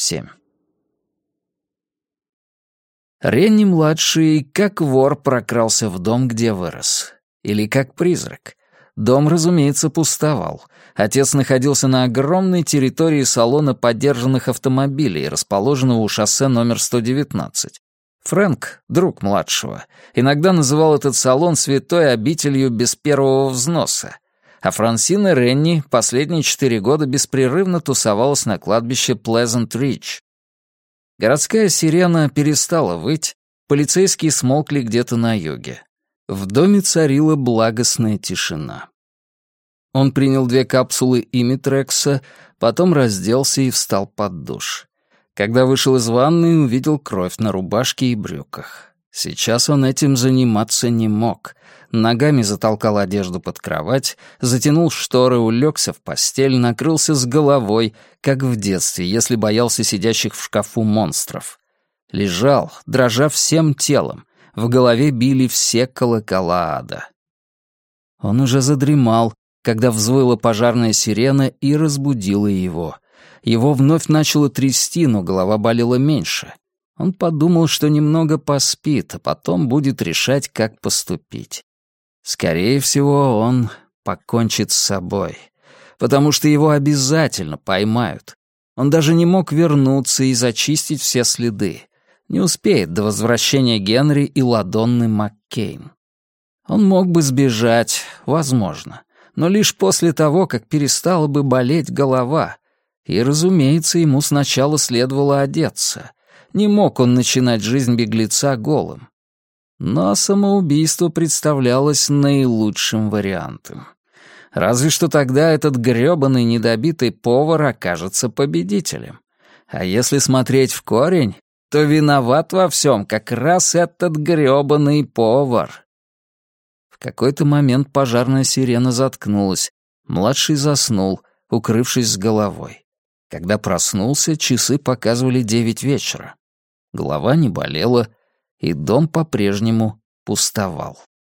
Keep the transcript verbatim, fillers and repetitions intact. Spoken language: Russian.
семь. Ренни-младший, как вор, прокрался в дом, где вырос. Или как призрак. Дом, разумеется, пустовал. Отец находился на огромной территории салона подержанных автомобилей, расположенного у шоссе номер сто девятнадцать. Фрэнк, друг младшего, иногда называл этот салон святой обителью без первого взноса, а Франсина Ренни последние четыре года беспрерывно тусовалась на кладбище Плезант-Ридж. Городская сирена перестала выть, полицейские смолкли где-то на юге. В доме царила благостная тишина. Он принял две капсулы Имитрекса, потом разделся и встал под душ. Когда вышел из ванной, увидел кровь на рубашке и брюках. Сейчас он этим заниматься не мог. Ногами затолкал одежду под кровать, затянул шторы, улегся в постель, накрылся с головой, как в детстве, если боялся сидящих в шкафу монстров. Лежал, дрожа всем телом. В голове били все колокола ада. Он уже задремал, когда взвыла пожарная сирена и разбудила его. Его вновь начало трясти, но голова болела меньше. Он подумал, что немного поспит, а потом будет решать, как поступить. Скорее всего, он покончит с собой, потому что его обязательно поймают. Он даже не мог вернуться и зачистить все следы. Не успеет до возвращения Генри и Ладонны Маккейн. Он мог бы сбежать, возможно, но лишь после того, как перестала бы болеть голова. И, разумеется, ему сначала следовало одеться. Не мог он начинать жизнь беглеца голым. Но самоубийство представлялось наилучшим вариантом. Разве что тогда этот грёбаный недобитый повар окажется победителем. А если смотреть в корень, то виноват во всем как раз этот грёбаный повар. В какой-то момент пожарная сирена заткнулась. Младший заснул, укрывшись с головой. Когда проснулся, часы показывали девять вечера. Голова не болела, и дом по-прежнему пустовал.